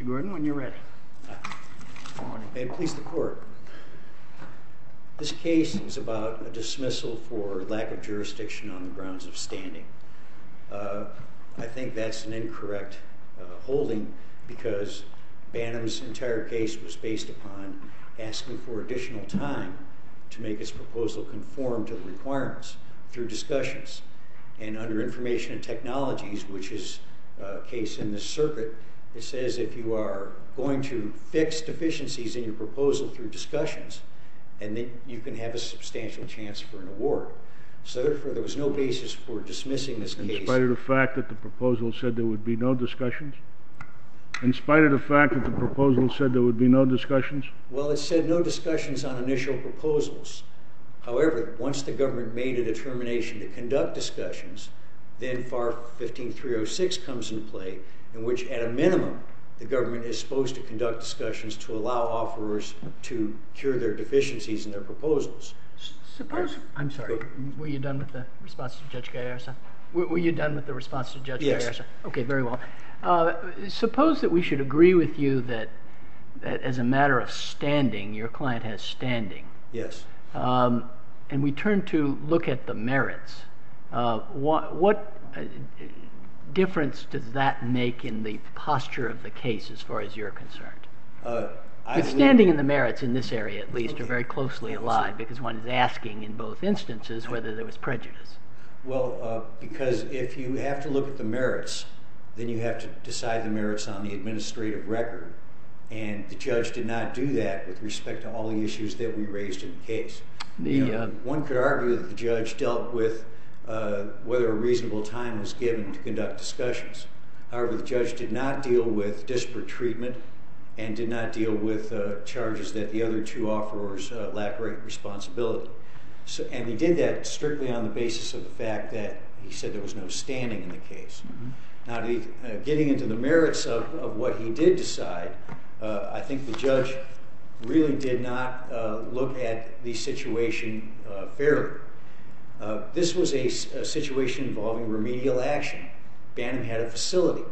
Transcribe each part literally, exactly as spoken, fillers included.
Mister Gordon, when you're ready. Good morning. May it please the Court. This case is about a dismissal for lack of jurisdiction on the grounds of standing. Uh, I think that's an incorrect uh, holding because Banham's entire case was based upon asking for additional time to make its proposal conform to the requirements through discussions. And under Information and Technologies, which is a case in this circuit, it says if you are going to fix deficiencies in your proposal through discussions, and then you can have a substantial chance for an award. So therefore, there was no basis for dismissing this case. In spite of the fact that the proposal said there would be no discussions? In spite of the fact that the proposal said there would be no discussions? Well, it said no discussions on initial proposals. However, once the government made a determination to conduct discussions, then F A R fifteen three oh six comes into play, in which at a minimum the government is supposed to conduct discussions to allow offerers to cure their deficiencies in their proposals. Suppose, I'm sorry, were you done with the response to Judge Gallarza? Were, were you done with the response to Judge Yes. Gallarza? Okay, very well. Uh, suppose that we should agree with you that, that as a matter of standing, your client has standing. Yes. Um, and we turn to look at the merits. Uh, what what uh, difference does that make in the posture of the case as far as you're concerned? Uh, I But standing and the merits in this area, at least, okay. are very closely allied because one is asking in both instances whether there was prejudice. Well, uh, because if you have to look at the merits, then you have to decide the merits on the administrative record. And the judge did not do that with respect to all the issues that we raised in the case. The, you know, uh, one could argue that the judge dealt with uh, whether a reasonable time was given to conduct discussions. However, the judge did not deal with disparate treatment and did not deal with uh, charges that the other two offerers uh, lack right responsibility. So, and he did that strictly on the basis of the fact that he said there was no standing in the case. Mm-hmm. Now, the, uh, getting into the merits of, of what he did decide, uh, I think the judge really did not uh, look at the situation uh, fairly. Uh, this was a, a situation involving remedial action. Banham had a facility.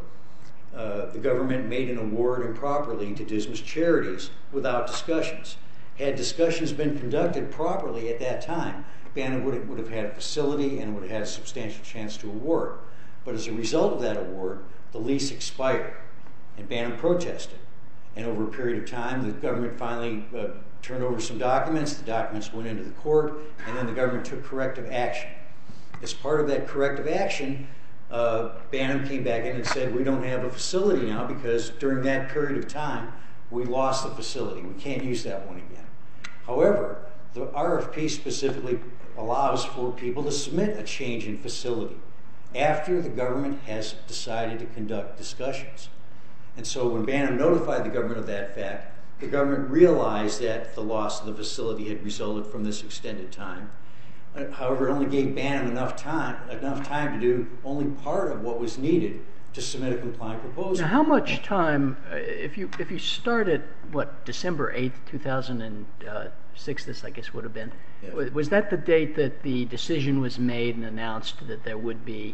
Uh, the government made an award improperly to Dismas Charities without discussions. Had discussions been conducted properly at that time, Banham would have, would have had a facility and would have had a substantial chance to award. But as a result of that award, the lease expired, and Banham protested. And over a period of time, the government finally uh, turned over some documents. The documents went into the court, and then the government took corrective action. As part of that corrective action, uh, Banham came back in and said, we don't have a facility now because during that period of time, we lost the facility. We can't use that one again. However, the R F P specifically allows for people to submit a change in facility after the government has decided to conduct discussions. And so when Banham notified the government of that fact, the government realized that the loss of the facility had resulted from this extended time. However, it only gave Banham enough time, enough time to do only part of what was needed to submit a compliant proposal. Now, how much time, uh, if you if you start at, what, December eighth, two thousand six, this I guess would have been, yes. Was that the date that the decision was made and announced that there would be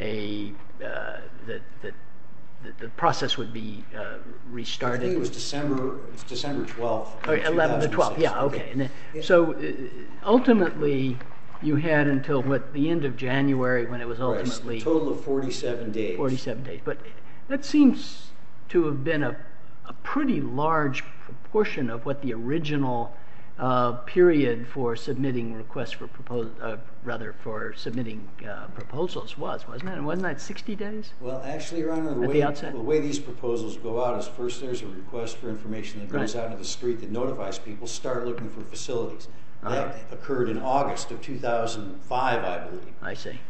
a, uh, that, that the, the process would be uh, restarted? I think it was December, it's December twelfth. Oh, eleventh to twelfth, yeah, okay. okay. And then, yeah. So uh, ultimately, you had until, what, the end of January when it was ultimately... Right, a total of forty-seven days. forty-seven days. But that seems to have been a, a pretty large proportion of what the original uh, period for submitting requests for proposal, uh, rather for submitting uh, proposals was, wasn't it? And wasn't that sixty days? Well, actually, Your Honor, the At way, the outset? the way these proposals go out is first there's a request for information that goes Right. out into the street that notifies people, start looking for facilities. Uh-huh. That occurred in August of two thousand five, I believe. I see.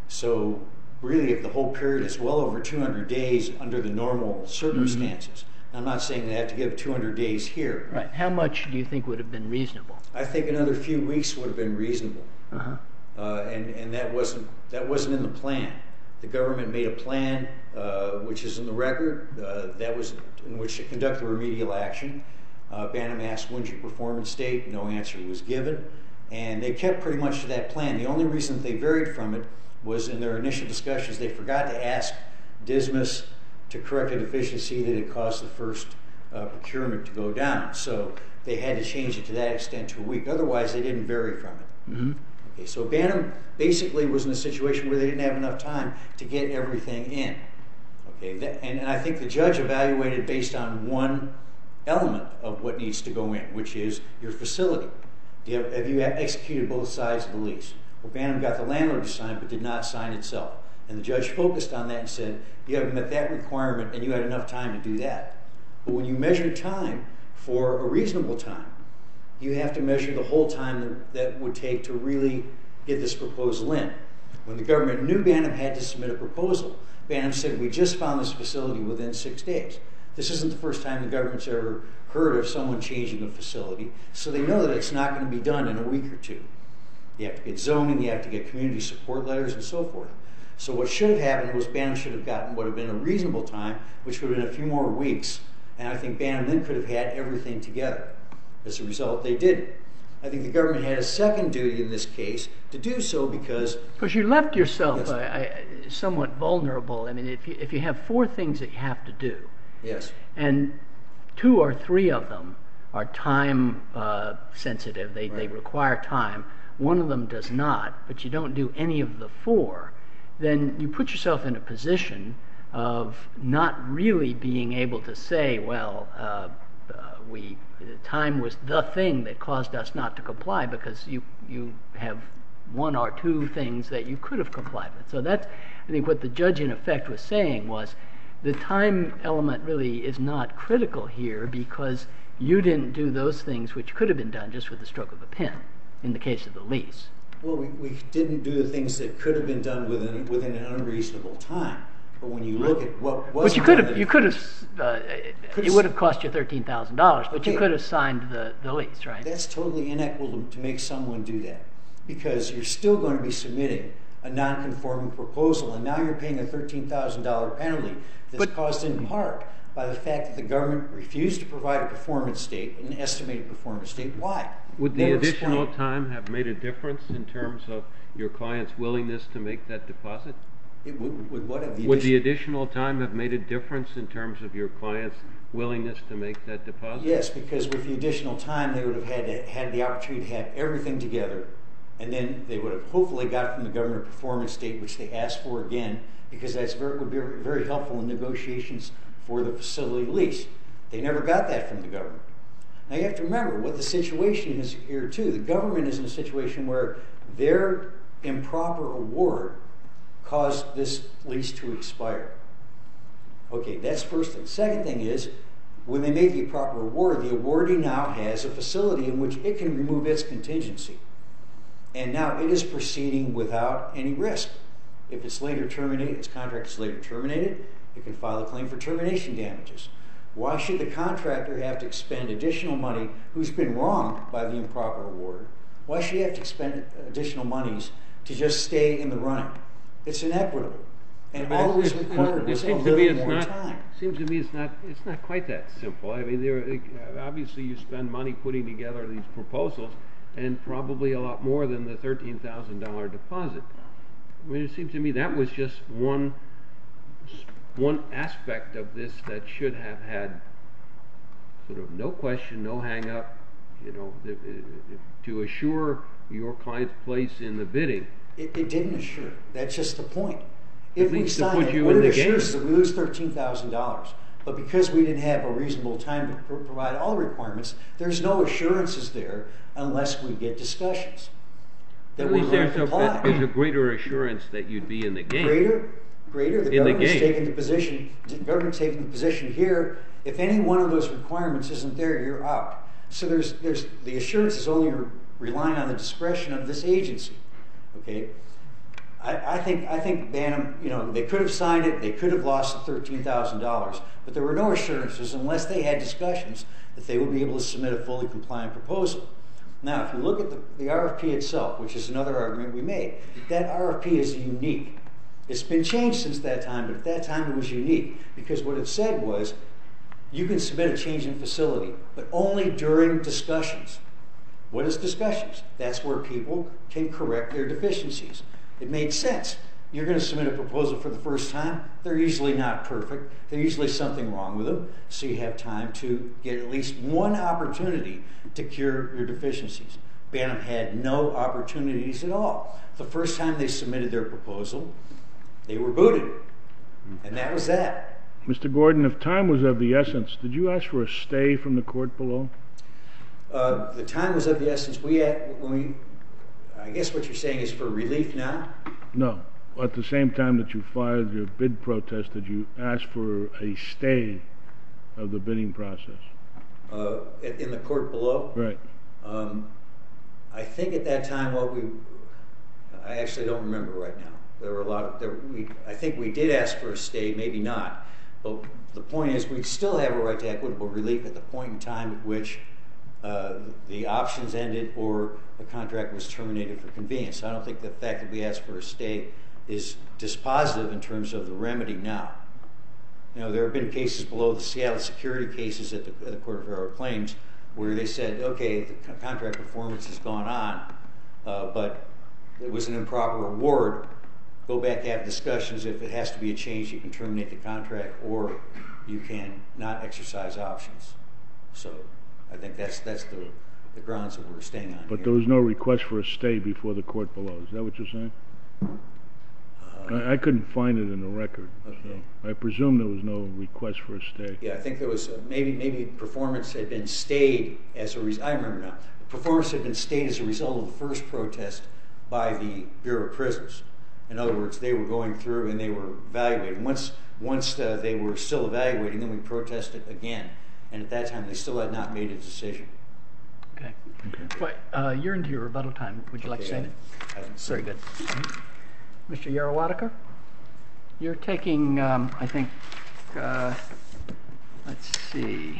So really, if the whole period is well over two hundred days under the normal circumstances, mm-hmm. I'm not saying they have to give two hundred days here. Right. How much do you think would have been reasonable? I think another few weeks would have been reasonable. Uh-huh. Uh, and and that wasn't that wasn't in the plan. The government made a plan, uh, which is in the record, uh, that was in which to conduct the remedial action. Uh, Banham asked, when's your performance date? No answer was given. And they kept pretty much to that plan. The only reason that they varied from it was in their initial discussions, they forgot to ask Dismas to correct a deficiency that had caused the first uh, procurement to go down. So they had to change it to that extent to a week. Otherwise, they didn't vary from it. Mm-hmm. Okay, so Bantam basically was in a situation where they didn't have enough time to get everything in. Okay, that, and, and I think the judge evaluated based on one element of what needs to go in, which is your facility. Do you have, have you executed both sides of the lease? Well, Bantam got the landlord to sign, but did not sign itself. And the judge focused on that and said, you haven't met that requirement, and you had enough time to do that. But when you measure time for a reasonable time, you have to measure the whole time that, that would take to really get this proposal in. When the government knew Bantam had to submit a proposal, Bantam said, we just found this facility within six days. This isn't the first time the government's ever heard of someone changing a facility, so they know that it's not going to be done in a week or two. You have to get zoning, you have to get community support letters, and so forth. So what should have happened was Bantam should have gotten what would have been a reasonable time, which would have been a few more weeks, and I think Bantam then could have had everything together. As a result, they didn't. I think the government had a second duty in this case to do so because... Because you left yourself Yes. uh, uh, somewhat vulnerable. I mean, if you, if you have four things that you have to do, Yes. and two or three of them are time uh, sensitive, they, they Right. require time, one of them does not, but you don't do any of the four, then you put yourself in a position of not really being able to say, well, uh, uh, we time was the thing that caused us not to comply, because you you have one or two things that you could have complied with. So that's, I think, what the judge in effect was saying was the time element really is not critical here because you didn't do those things which could have been done just with the stroke of a pen in the case of the lease. Well, we, we didn't do the things that could have been done within within an unreasonable time. But when you look at what was, But you could have, you could have, uh, it would have cost you thirteen thousand dollars, but Okay. you could have signed the, the lease, right? That's totally inequitable to make someone do that, because you're still going to be submitting a non-conforming proposal, and now you're paying a thirteen thousand dollars penalty that's But- caused in part by the fact that the government refused to provide a performance state, an estimated performance state. Why? Would the Never additional explained. time have made a difference in terms of your client's willingness to make that deposit? It would, would what have the Would the addition- additional time have made a difference in terms of your client's willingness to make that deposit? Yes, because with the additional time, they would have had to, had the opportunity to have everything together, and then they would have hopefully got from the government a performance state, which they asked for again, because that's very, would be very helpful in negotiations for the facility lease. They never got that from the government. Now you have to remember what the situation is here too. The government is in a situation where their improper award caused this lease to expire. Okay, that's first thing. Second thing is, when they made the improper award, the awardee now has a facility in which it can remove its contingency. And now it is proceeding without any risk. If it's later terminated, its contract is later terminated, it can file a claim for termination damages. Why should the contractor have to expend additional money who's been wronged by the improper award? Why should he have to expend additional monies to just stay in the running? It's inequitable. And all that was required It was a seems to me little it's more not. time. Seems to me it's not. It's not quite that simple. I mean, there obviously you spend money putting together these proposals, and probably a lot more than the thirteen thousand dollar deposit. I mean, it seems to me that was just one one aspect of this that should have had sort of no question, no hang up. You know, the, the, to assure your client's place in the bidding. It, it didn't assure. That's just the point. If At we least to sign put it, you what in it the game. assures is that we lose thirteen thousand dollars. But because we didn't have a reasonable time to pro- provide all the requirements, there's no assurances there unless we get discussions. That At we're least going there's to a, comply. there's a greater assurance that you'd be in the game. Greater, greater. The In the government's game. taking the position. The government's taking the position here. If any one of those requirements isn't there, you're out. So there's, there's the assurance is only re- relying on the discretion of this agency. Okay. I, I think I think Bantam, you know, they could have signed it. They could have lost the thirteen thousand dollars, but there were no assurances unless they had discussions that they would be able to submit a fully compliant proposal. Now, if you look at the, the R F P itself, which is another argument we made, that R F P is unique. It's been changed since that time, but at that time it was unique because what it said was you can submit a change in facility, but only during discussions. What is discussions? That's where people can correct their deficiencies. It made sense You're going to submit a proposal for the first time. They're usually not perfect. There's usually something wrong with them. So you have time to get at least one opportunity to cure your deficiencies. Bantam had no opportunities at all. The first time they submitted their proposal, they were booted. And that was that. Mister Gordon, if time was of the essence, did you ask for a stay from the court below? Uh, the time was of the essence. We had, when we, I guess what you're saying is for relief now? No. At the same time that you filed your bid protest, did you ask for a stay of the bidding process? Uh, in the court below? Right. Um, I think at that time what we, I actually don't remember right now. There were a lot of, there, we, I think we did ask for a stay, maybe not. But the point is we still have a right to equitable relief at the point in time at which uh, the options ended or the contract was terminated for convenience. I don't think the fact that we asked for a stay is dispositive in terms of the remedy now. You know, there have been cases below the Seattle security cases at the, at the Court of Federal Claims where they said, okay, the contract performance has gone on, uh, but it was an improper award. Go back, have discussions. If it has to be a change, you can terminate the contract or you can not exercise options. So I think that's that's the, the grounds that we're staying on. But here. there was no request for a stay before the court below. Is that what you're saying? Uh, I, I couldn't find it in the record. Okay. So I presume there was no request for a stay. Yeah, I think there was uh, maybe maybe performance had been stayed as a result. I remember now. Performance had been stayed as a result of the first protest by the Bureau of Prisons. In other words, they were going through and they were evaluating. Once once uh, they were still evaluating, then we protested again. And at that time, they still had not made a decision. Okay. Okay. Well, uh, you're into your rebuttal time. Would you like Okay, to say that? I, I Very good. Mister Yarowadekar, you're taking, um, I think, uh, let's see,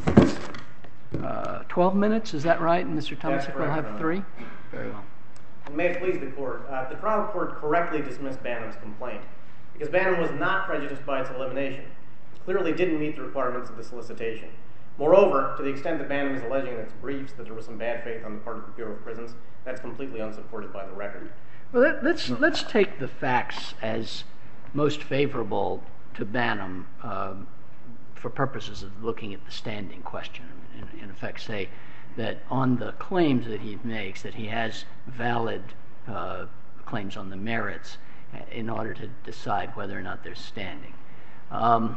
uh, twelve minutes, is that right? And Mister Tomasic will have three? Very well. And may it please the court, uh, the trial court correctly dismissed Bantam's complaint because Bantam was not prejudiced by its elimination. It clearly didn't meet the requirements of the solicitation. Moreover, to the extent that Bantam is alleging in its briefs that there was some bad faith on the part of the Bureau of Prisons, that's completely unsupported by the record. Well, let, let's let's take the facts as most favorable to Bantam um, for purposes of looking at the standing question. In, in effect, say that on the claims that he makes, that he has valid uh, claims on the merits in order to decide whether or not they're standing. Um,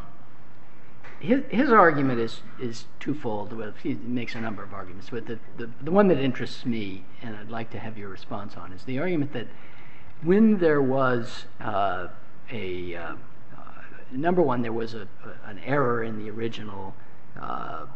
his, his argument is is twofold. Well, he makes a number of arguments, but the, the, the one that interests me, and I'd like to have your response on, is the argument that when there was uh, a, uh, uh, number one, there was a, a, an error in the original uh,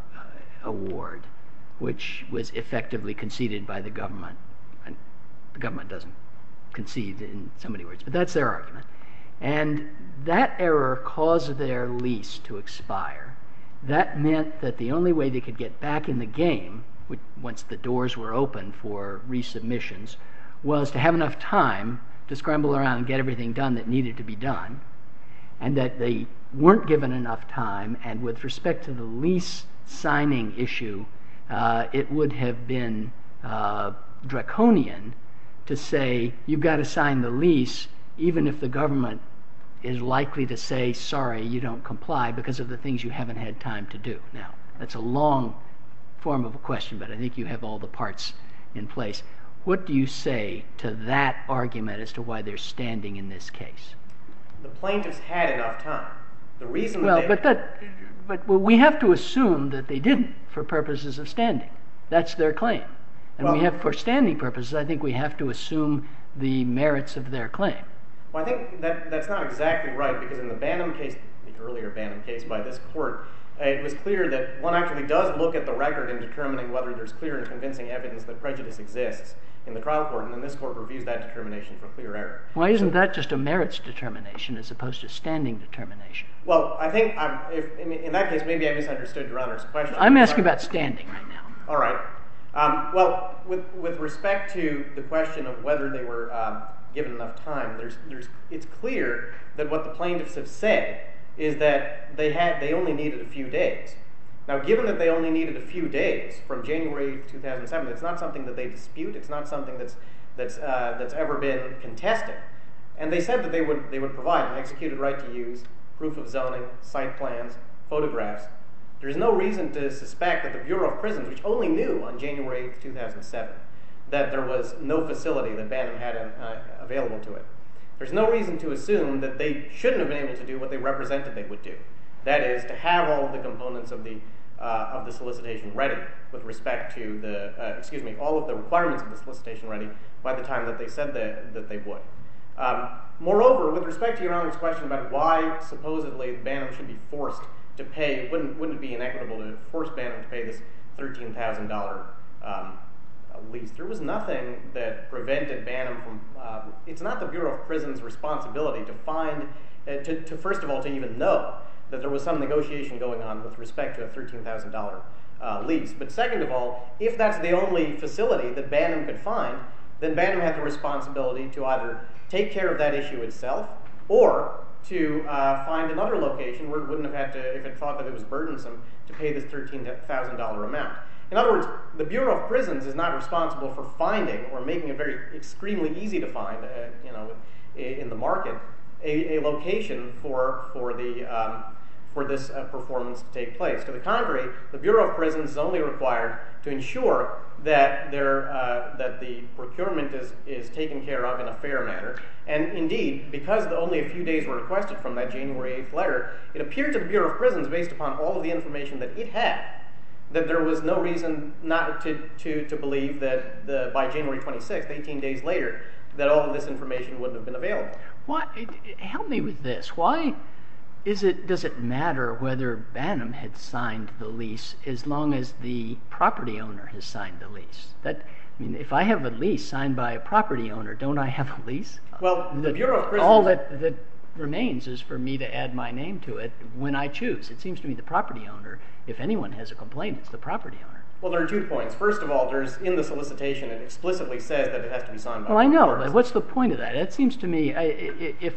award, which was effectively conceded by the government. And the government doesn't concede in so many words, but that's their argument. And that error caused their lease to expire. That meant that the only way they could get back in the game, which, once the doors were open for resubmissions, was to have enough time to scramble around and get everything done that needed to be done, and that they weren't given enough time. And with respect to the lease signing issue, uh, it would have been uh, draconian to say you've got to sign the lease even if the government is likely to say, sorry, you don't comply because of the things you haven't had time to do. Now, that's a long form of a question, but I think you have all the parts in place. What do you say to that argument as to why they're standing in this case? The plaintiffs had enough time. The reason well, that they... but that, but we have to assume that they didn't for purposes of standing. That's their claim. And well, we have, for standing purposes, I think we have to assume the merits of their claim. Well, I think that that's not exactly right, because in the Bantam case, the earlier Bantam case by this court, uh, it was clear that one actually does look at the record in determining whether there's clear and convincing evidence that prejudice exists in the trial court, and then this court reviews that determination for clear error. Why isn't so, that just a merits determination as opposed to standing determination? Well, I think um, if in, in that case, maybe I misunderstood Your Honor's question. I'm asking about standing right now. All right. Um, well, with with respect to the question of whether they were uh, given enough time, there's there's it's clear that what the plaintiffs have said is that they had they only needed a few days. Now, given that they only needed a few days from January eighth, two thousand seven, it's not something that they dispute. It's not something that's that's uh, that's ever been contested. And they said that they would, they would provide an executed right to use, proof of zoning, site plans, photographs. There's no reason to suspect that the Bureau of Prisons, which only knew on January eighth, two thousand seven, that there was no facility that Bantam had uh, available to it. There's no reason to assume that they shouldn't have been able to do what they represented they would do. That is, to have all of the components of the uh, of the solicitation ready with respect to the, uh, excuse me, all of the requirements of the solicitation ready by the time that they said that, that they would. Um, moreover, with respect to Your Honor's question about why supposedly Bantam should be forced to pay, wouldn't, wouldn't it be inequitable to force Bantam to pay this thirteen thousand dollars um, lease? There was nothing that prevented Bantam from, uh, it's not the Bureau of Prisons' responsibility to find, uh, to, to first of all, to even know that there was some negotiation going on with respect to a thirteen thousand dollars uh, lease. But second of all, if that's the only facility that Bantam could find, then Bantam had the responsibility to either take care of that issue itself or to uh, find another location where it wouldn't have had to, if it thought that it was burdensome, to pay this thirteen thousand dollars amount. In other words, the Bureau of Prisons is not responsible for finding or making it very extremely easy to find, uh, you know, in the market, a, a location for for the um, for this uh, performance to take place. To the contrary, the Bureau of Prisons is only required to ensure that there uh, that the procurement is is taken care of in a fair manner. And indeed, because the, only a few days were requested from that January eighth letter, it appeared to the Bureau of Prisons, based upon all of the information that it had, that there was no reason not to to, to believe that the, by January twenty-sixth, eighteen days later, that all of this information wouldn't have been available. Why? Help me with this. Why is it? Does it matter whether Bantam had signed the lease as long as the property owner has signed the lease? That I mean, if I have a lease signed by a property owner, don't I have a lease? Well, the, the Bureau of Prisons, all that that remains is for me to add my name to it when I choose. It seems to me the property owner, if anyone has a complaint, it's the property owner. Well, there are two points. First of all, there's in the solicitation, it explicitly says that it has to be signed by. Well, I know, person. but what's the point of that? It seems to me, I, if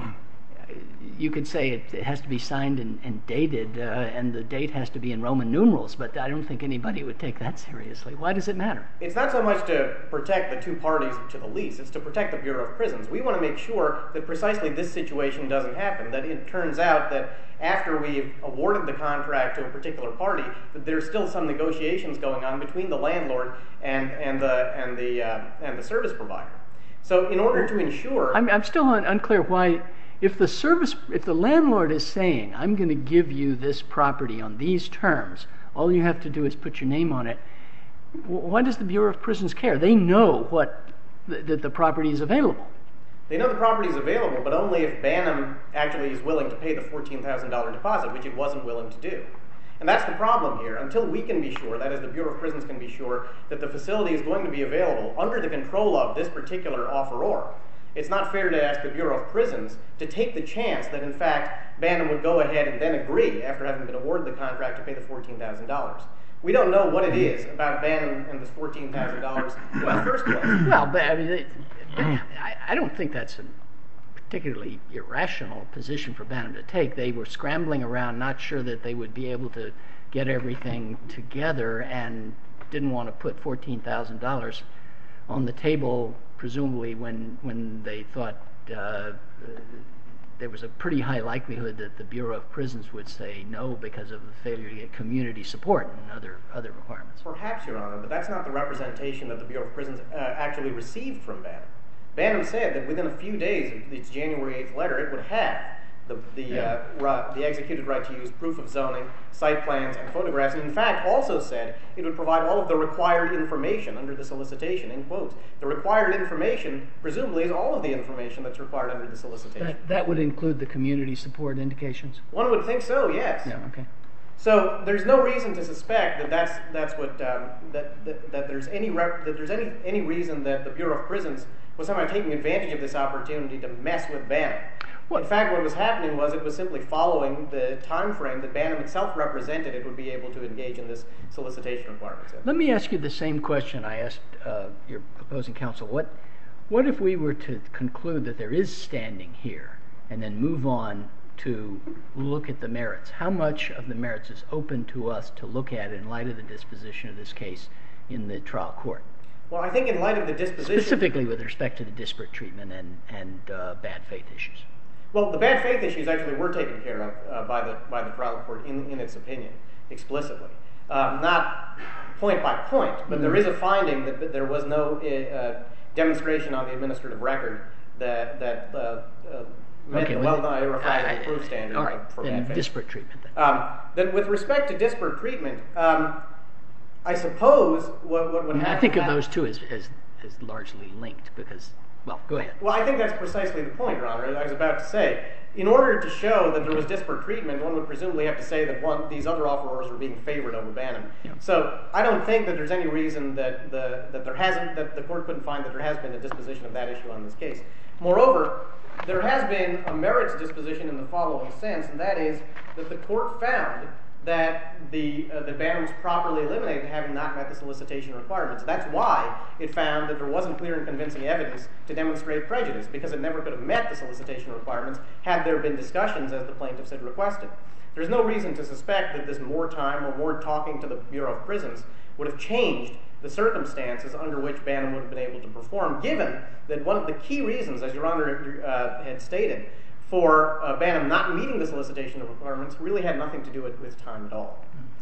you could say it, it has to be signed and, and dated, uh, and the date has to be in Roman numerals, but I don't think anybody would take that seriously. Why does it matter? It's not so much to protect the two parties to the lease, it's to protect the Bureau of Prisons. We want to make sure that precisely this situation doesn't happen, that it turns out that after we've awarded the contract to a particular party, that there's still some negotiations going on between the landlord and, and, the, and, the, uh, and the service provider. So in order to ensure... I'm, I'm still un- unclear why... If the service, if the landlord is saying, I'm going to give you this property on these terms, all you have to do is put your name on it, why does the Bureau of Prisons care? They know what th- that the property is available. They know the property is available, but only if Bantam actually is willing to pay the fourteen thousand dollars deposit, which it wasn't willing to do. And that's the problem here. Until we can be sure, that is, the Bureau of Prisons can be sure, that the facility is going to be available under the control of this particular offeror, it's not fair to ask the Bureau of Prisons to take the chance that, in fact, Bantam would go ahead and then agree, after having been awarded the contract, to pay the fourteen thousand dollars. We don't know what it is about Bantam and this fourteen thousand dollars in the first place. Well, but, I mean, it, I, I don't think that's a particularly irrational position for Bantam to take. They were scrambling around, not sure that they would be able to get everything together, and didn't want to put fourteen thousand dollars on the table, presumably when when they thought uh, there was a pretty high likelihood that the Bureau of Prisons would say no because of the failure to get community support and other other requirements. Perhaps, Your Honor, but that's not the representation that the Bureau of Prisons uh, actually received from Bantam. Bantam said that within a few days of its January eighth letter, it would have the the, yeah. uh, ra- the executed right to use, proof of zoning, site plans, and photographs, and in fact also said it would provide all of the required information under the solicitation, in quotes. The required information, presumably, is all of the information that's required under the solicitation. That, that would include the community support indications? One would think so, yes. Yeah, okay. So there's no reason to suspect that that's that's what um, that, that that there's any rep- that there's any any reason that the Bureau of Prisons was somehow taking advantage of this opportunity to mess with Bantam. What? In fact, what was happening was it was simply following the time frame that Bantam itself represented it would be able to engage in this solicitation requirements. Let me ask you the same question I asked uh, your opposing counsel. What, what if we were to conclude that there is standing here and then move on to look at the merits? How much of the merits is open to us to look at in light of the disposition of this case in the trial court? Well, I think in light of the disposition... Specifically with respect to the disparate treatment and, and uh, bad faith issues. Well, the bad faith issues actually were taken care of uh, by the by the trial court in, in its opinion, explicitly. Um, not point by point, but mm-hmm. there is a finding that, that there was no uh, demonstration on the administrative record that, that uh, uh, met okay, the well-known irrefragable proof standard all right, for then bad faith. Disparate treatment, then. Um, then with respect to disparate treatment, um, I suppose what, what would I, mean, happen... I think of those two as, as, as largely linked because... Well, go ahead. Well, I think that's precisely the point, Your Honor. I was about to say, in order to show that there was disparate treatment, one would presumably have to say that one, these other offerors were being favored over Banham. Yeah. So I don't think that there's any reason that the that there hasn't that the court couldn't find that there has been a disposition of that issue on this case. Moreover, there has been a merits disposition in the following sense, and that is that the court found that the uh, the Banham was properly eliminated, having not met the solicitation requirements. That's why it found that there wasn't clear and convincing evidence to demonstrate prejudice, because it never could have met the solicitation requirements had there been discussions as the plaintiffs had requested. There's no reason to suspect that this more time or more talking to the Bureau of Prisons would have changed the circumstances under which Banham would have been able to perform, given that one of the key reasons, as Your Honor uh, had stated, for uh, Banham not meeting the solicitation requirements really had nothing to do with, with time at all.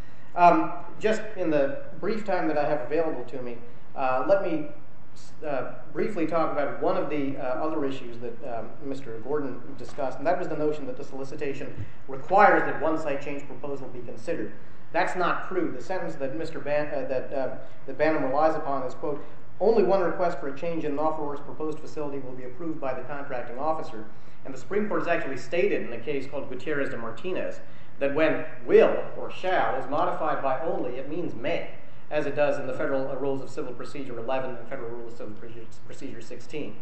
Um, just in the brief time that I have available to me, uh, let me uh, briefly talk about one of the uh, other issues that um, Mister Gordon discussed, and that was the notion that the solicitation requires that one site change proposal be considered. That's not true. The sentence that Mister Ban- uh, that, uh, that Banham relies upon is, quote, only one request for a change in an offeror's proposed facility will be approved by the contracting officer. And the Supreme Court has actually stated in a case called Gutierrez de Martinez that when will or shall is modified by only, it means may, as it does in the Federal Rules of Civil Procedure eleven and Federal Rules of Civil Procedure sixteen.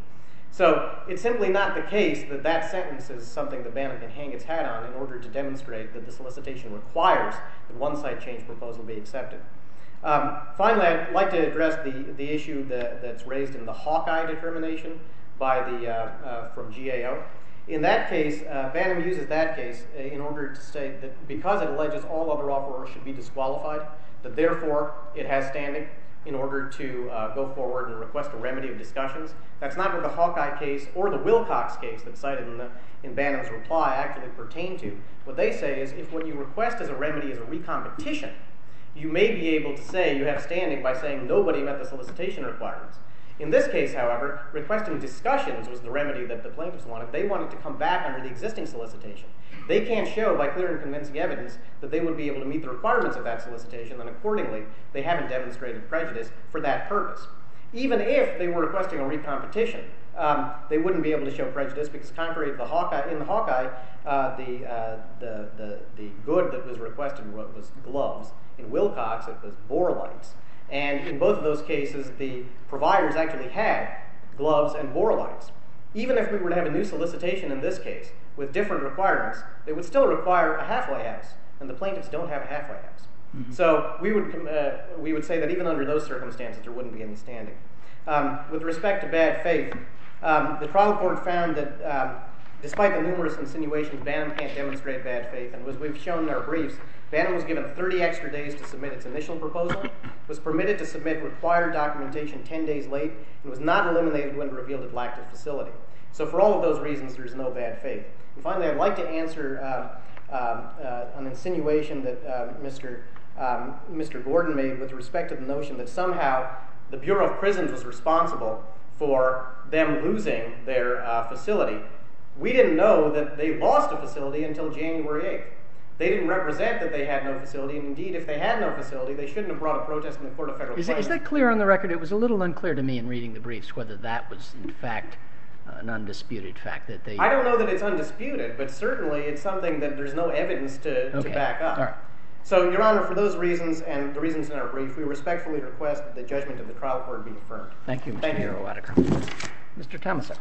So it's simply not the case that that sentence is something that Banham can hang its hat on in order to demonstrate that the solicitation requires that one site change proposal be accepted. Um, finally, I'd like to address the, the issue that, that's raised in the Hawkeye determination by the uh, uh, from G A O. In that case, uh, Banham uses that case in order to state that because it alleges all other offerors should be disqualified, that therefore it has standing in order to uh, go forward and request a remedy of discussions. That's not what the Hawkeye case or the Wilcox case that's cited in, the, in Banham's reply actually pertain to. What they say is if what you request as a remedy is a recompetition, you may be able to say you have standing by saying nobody met the solicitation requirements. In this case, however, requesting discussions was the remedy that the plaintiffs wanted. They wanted to come back under the existing solicitation. They can't show by clear and convincing evidence that they would be able to meet the requirements of that solicitation, and accordingly, they haven't demonstrated prejudice for that purpose. Even if they were requesting a recompetition, um, they wouldn't be able to show prejudice because, contrary to the Hawkeye, in the Hawkeye, uh, the, uh, the the the good that was requested was gloves. In Wilcox, it was bore lights. And in both of those cases, the providers actually had gloves and bore lights. Even if we were to have a new solicitation in this case with different requirements, it would still require a halfway house, and the plaintiffs don't have a halfway house. Mm-hmm. So we would uh, we would say that even under those circumstances, there wouldn't be any standing. Um, with respect to bad faith, um, the trial court found that um, despite the numerous insinuations, Banham can't demonstrate bad faith, and as we've shown in our briefs, Banham was given thirty extra days to submit its initial proposal, was permitted to submit required documentation ten days late, and was not eliminated when revealed it lacked a facility. So for all of those reasons, there's no bad faith. And finally, I'd like to answer uh, uh, uh, an insinuation that uh, Mister Um, Mister Gordon made with respect to the notion that somehow the Bureau of Prisons was responsible for them losing their uh, facility. We didn't know that they lost a facility until January eighth. They didn't represent that they had no facility, and indeed, if they had no facility, they shouldn't have brought a protest in the Court of Federal Claims. Is, is that clear on the record? It was a little unclear to me in reading the briefs whether that was, in fact, uh, an undisputed fact that they... I don't know that it's undisputed, but certainly it's something that there's no evidence to, okay. to back up. All right. So, Your Honor, for those reasons and the reasons in our brief, we respectfully request that the judgment of the trial court be affirmed. Thank you, Mister Thank you. Hero-Wadaker. Mister Tomasek.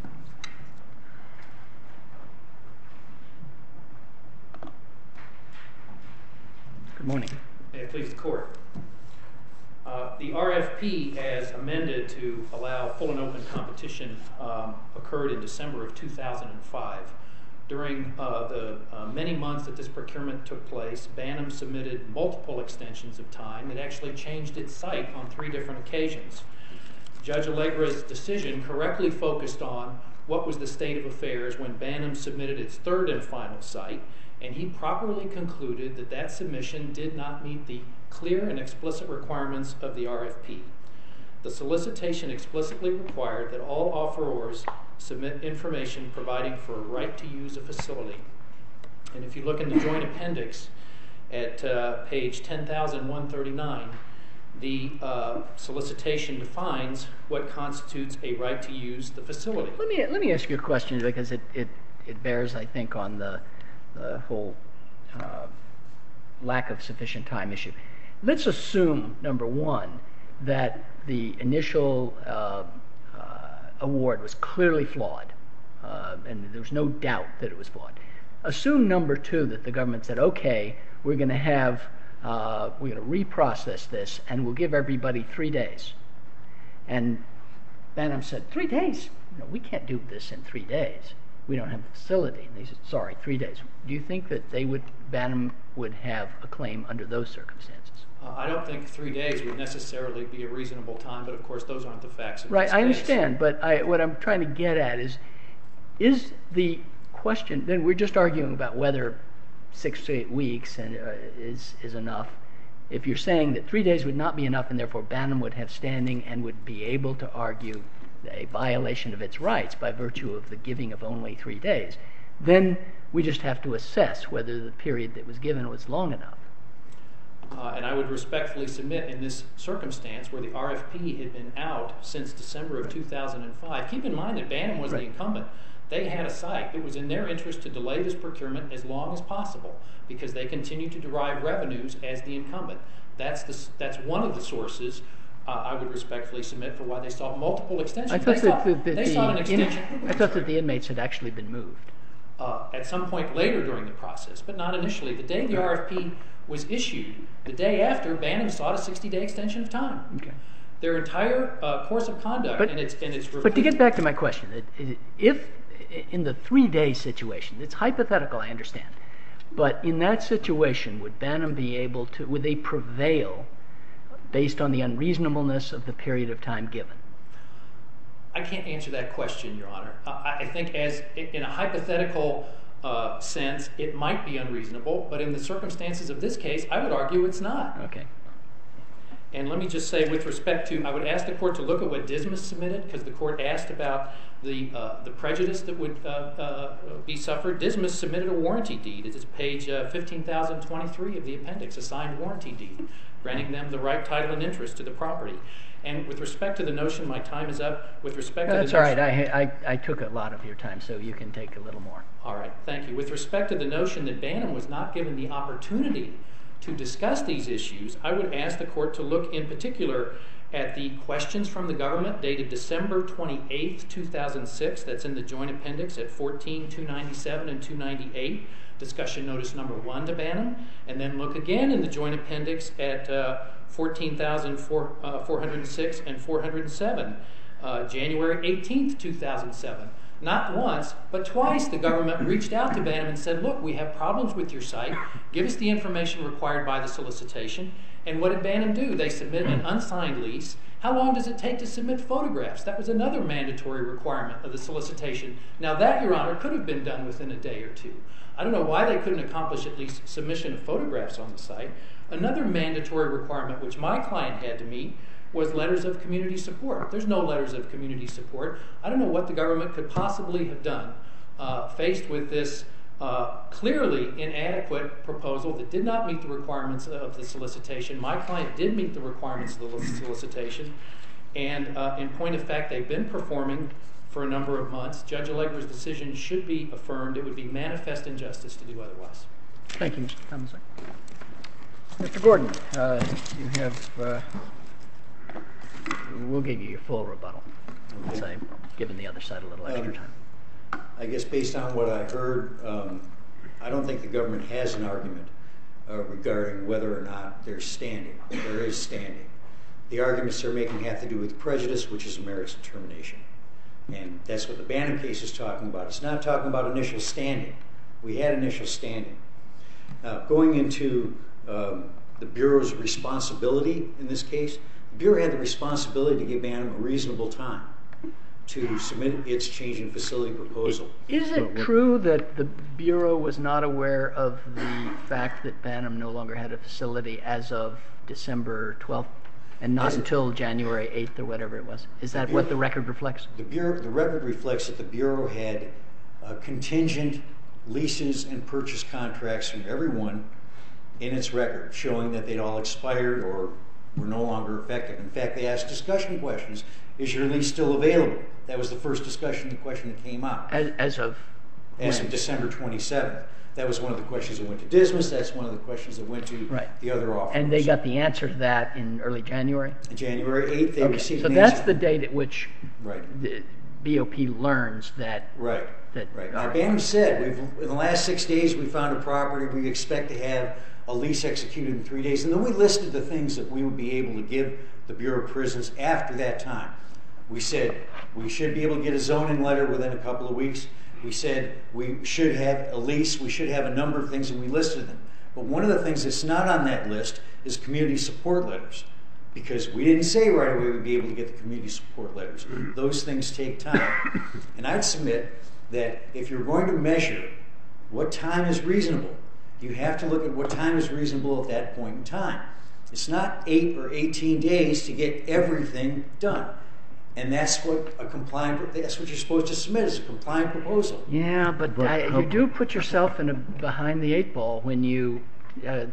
Good morning. May it please the Court. Uh, the R F P, as amended to allow full and open competition, um, occurred in December of two thousand five. During uh, the uh, many months that this procurement took place, Banham submitted multiple extensions of time. It actually changed its site on three different occasions. Judge Allegra's decision correctly focused on what was the state of affairs when Bantam submitted its third and final cite, and he properly concluded that that submission did not meet the clear and explicit requirements of the R F P. The solicitation explicitly required that all offerors submit information providing for a right to use a facility. And if you look in the joint appendix at uh, page ten thousand one thirty-nine, the uh, solicitation defines what constitutes a right to use the facility. Let me let me ask you a question, because it, it, it bears, I think, on the, the whole uh, lack of sufficient time issue. Let's assume, number one, that the initial uh, uh, award was clearly flawed, uh, and there was no doubt that it was flawed. Assume, number two, that the government said, okay, we're going to have, uh, we're going to reprocess this, and we'll give everybody three days. And Bantam said, three days? No, we can't do this in three days. We don't have a facility. And they said, sorry, three days. Do you think that they would, Bantam would have a claim under those circumstances? Uh, I don't think three days would necessarily be a reasonable time, but of course those aren't the facts of right, this I case. understand, but I, what I'm trying to get at is, is the question, then we're just arguing about whether six to eight weeks and, uh, is, is enough. If you're saying that three days would not be enough and therefore Bantam would have standing and would be able to argue a violation of its rights by virtue of the giving of only three days, then we just have to assess whether the period that was given was long enough. Uh, and I would respectfully submit, in this circumstance where the R F P had been out since December of two thousand five, keep in mind that Bantam was right. the incumbent. They had a site. It was in their interest to delay this procurement as long as possible because they continued to derive revenues as the incumbent. That's, the, that's one of the sources uh, I would respectfully submit for why they sought multiple extensions. I thought, they that, sought, the, the, they the sought an extension. In, I thought that the inmates had actually been moved. Uh, at some point later during the process, but not initially. The day the R F P was issued, the day after, Bantam sought a sixty-day extension of time. Okay. Their entire uh, course of conduct but, and its and its. But to get back to my question, if in the three-day situation, it's hypothetical, I understand, but in that situation, would Bantam be able to? Would they prevail based on the unreasonableness of the period of time given? I can't answer that question, Your Honor. Uh, I think as in a hypothetical uh, sense, it might be unreasonable, but in the circumstances of this case, I would argue it's not. Okay. And let me just say, with respect to, I would ask the court to look at what Dismas submitted, because the court asked about the uh, the prejudice that would uh, uh, be suffered. Dismas submitted a warranty deed. It's page uh, fifteen thousand twenty-three of the appendix, a signed warranty deed, granting them the right, title, and interest to the property. And with respect to the notion, my time is up. With respect No, to that's the all notion, right. I, I I took a lot of your time, so you can take a little more. All right, thank you. With respect to the notion that Bantam was not given the opportunity to discuss these issues, I would ask the court to look in particular at the questions from the government dated December twenty-eighth, two thousand six. That's in the joint appendix at fourteen two ninety-seven and two ninety-eight. Discussion notice number one to Bantam. And then look again in the joint appendix at uh, fourteen thousand four hundred six and four hundred seven, uh, January eighteenth, two thousand seven. Not once, but twice the government reached out to Bantam and said, look, we have problems with your site. Give us the information required by the solicitation. And what did Bantam do? They submitted an unsigned lease. How long does it take to submit photographs? That was another mandatory requirement of the solicitation. Now that, Your Honor, could have been done within a day or two. I don't know why they couldn't accomplish at least submission of photographs on the site. Another mandatory requirement which my client had to meet was letters of community support. There's no letters of community support. I don't know what the government could possibly have done uh, faced with this uh, clearly inadequate proposal that did not meet the requirements of the solicitation. My client did meet the requirements of the solicitation, and uh, in point of fact, they've been performing for a number of months. Judge Allegra's decision should be affirmed. It would be manifest injustice to do otherwise. Thank you, Mister Thomason. Mister Gordon, uh, you have... Uh, We'll give you your full rebuttal, once I've given the other side a little extra um, time. I guess based on what I heard, um, I don't think the government has an argument uh, regarding whether or not there's standing. There is standing. The arguments they're making have to do with prejudice, which is a merits determination. And that's what the Bantam case is talking about. It's not talking about initial standing. We had initial standing. Uh, going into um, the Bureau's responsibility in this case, the Bureau had the responsibility to give Bantam a reasonable time to submit its change in facility proposal. Is it true that the Bureau was not aware of the fact that Bantam no longer had a facility as of December twelfth, and not until January eighth or whatever it was? Is that what the record reflects? The Bureau, the record reflects that the Bureau had uh, contingent leases and purchase contracts from everyone in its record, showing that they'd all expired or were no longer effective. In fact, they asked discussion questions. Is your lease still available? That was the first discussion, the question that came out. As, as of As when? of December twenty-seventh. That was one of the questions that went to Dismas. That's one of the questions that went to right. the other officers. And they got the answer to that in early January? January eighth, they okay. received So an that's answer. the date at which right. the B O P learns that... Right. that right. Now, now Bantam said, we've, in the last six days we found a property. We expect to have a lease executed in three days. And then we listed the things that we would be able to give the Bureau of Prisons after that time. We said we should be able to get a zoning letter within a couple of weeks. We said we should have a lease. We should have a number of things, and we listed them. But one of the things that's not on that list is community support letters, because we didn't say right away we'd be able to get the community support letters. Those things take time. And I'd submit that if you're going to measure what time is reasonable, you have to look at what time is reasonable at that point in time. It's not eight or eighteen days to get everything done. And that's what a compliant, that's what you're supposed to submit, is a compliant proposal. Yeah, but, But I, how- you do put yourself in a behind the eight ball when you uh,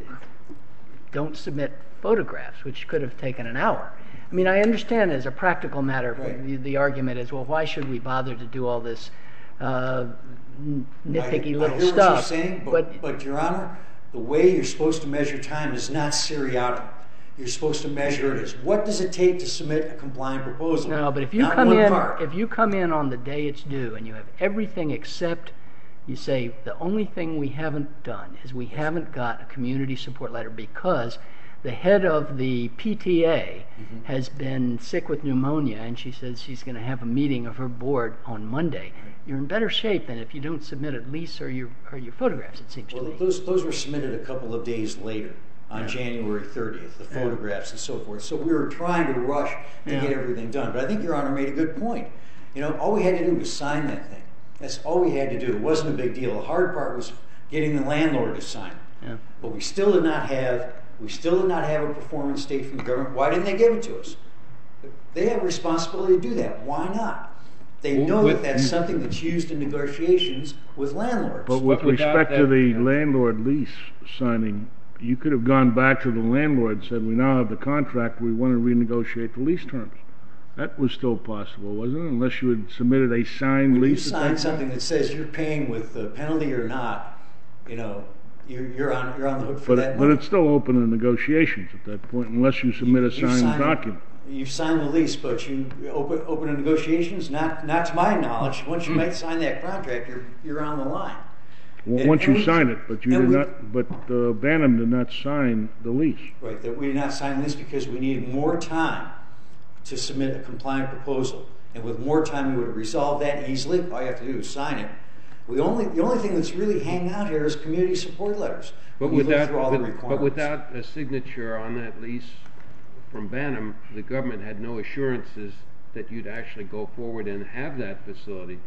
don't submit photographs, which could have taken an hour. I mean, I understand as a practical matter, Right. the, the argument is, well, why should we bother to do all this uh, n- nitpicky I, little I hear stuff? what you're saying, but, but Your Honor, the way you're supposed to measure time is not seriatim. You're supposed to measure it as what does it take to submit a compliant proposal. No, but if you not come one in, part. if you come in on the day it's due and you have everything except, you say the only thing we haven't done is we haven't got a community support letter because the head of the P T A mm-hmm. has been sick with pneumonia, and she says she's going to have a meeting of her board on Monday. You're in better shape than if you don't submit at least or your or your photographs. It seems Well, to me. those those were submitted a couple of days later, on Yeah. January thirtieth, the Yeah. photographs and so forth. So we were trying to rush to Yeah. get everything done. But I think Your Honor made a good point. You know, all we had to do was sign that thing. That's all we had to do. It wasn't a big deal. The hard part was getting the landlord to sign it. Yeah. But we still did not have we still did not have a performance date from the government. Why didn't they give it to us? They have a responsibility to do that. Why not? They Well, know with- that that's something that's used in negotiations with landlords. But with But without respect to that- the yeah. landlord lease signing, you could have gone back to the landlord and said, we now have the contract, we want to renegotiate the lease terms. That was still possible, wasn't it? Unless you had submitted a signed When you lease. at that sign point? something that says you're paying with the penalty or not, you know, you're, you're on you're on the hook for But, that it- money. but it's still open to negotiations at that point, unless you submit a You- you signed sign- document. You sign the lease, but you open open to negotiations. Not not to my knowledge. Once you Hmm. might sign that contract, you're you're on the line. Well, And- once and you we- sign it, but you and did we- not, but uh, Bantam did not sign the lease. Right. That we did not sign the lease because we needed more time to submit a compliant proposal. And with more time, we would have resolved that easily. All you have to do is sign it. We only the only thing that's really hanging out here is community support letters. But We look without, through all the but, but requirements. without a signature on that lease from Bantam, the government had no assurances that you'd actually go forward and have that facility.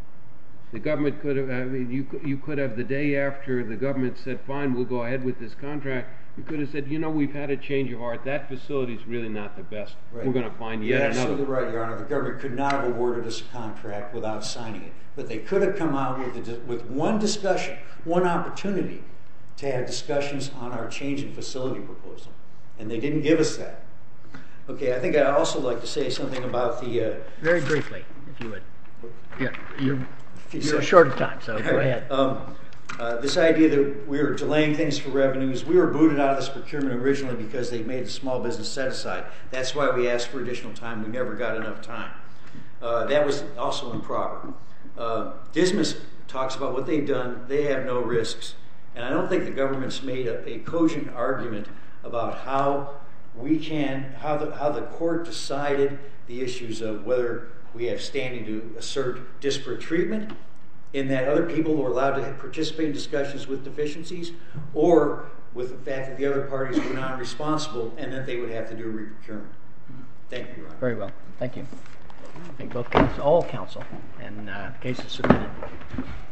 The government could have, I mean, you could, you could have the day after the government said, fine, we'll go ahead with this contract, you could have said, you know, we've had a change of heart. That facility's really not the best. Right. We're going to find You're yet another. absolutely right, Your Honor. The government could not have awarded us a contract without signing it. But they could have come out with, a, with one discussion, one opportunity to have discussions on our change in facility proposal. And they didn't give us that. Okay, I think I'd also like to say something about the... Uh, Very briefly, if you would. Yeah, you're, few you're seconds. short of time, so go ahead. Um, uh, this idea that we were delaying things for revenues, we were booted out of this procurement originally because they made a small business set aside. That's why we asked for additional time. We never got enough time. Uh, that was also improper. Uh, Dismas talks about what they've done. They have no risks. And I don't think the government's made a, a cogent argument about how we can, how the, how the court decided the issues of whether we have standing to assert disparate treatment in that other people were allowed to participate in discussions with deficiencies, or with the fact that the other parties were non-responsible and that they would have to do a re-procurement. Thank you, Your Honor. Very well. Thank you. Thank both counsel, all counsel, and uh, the case is submitted.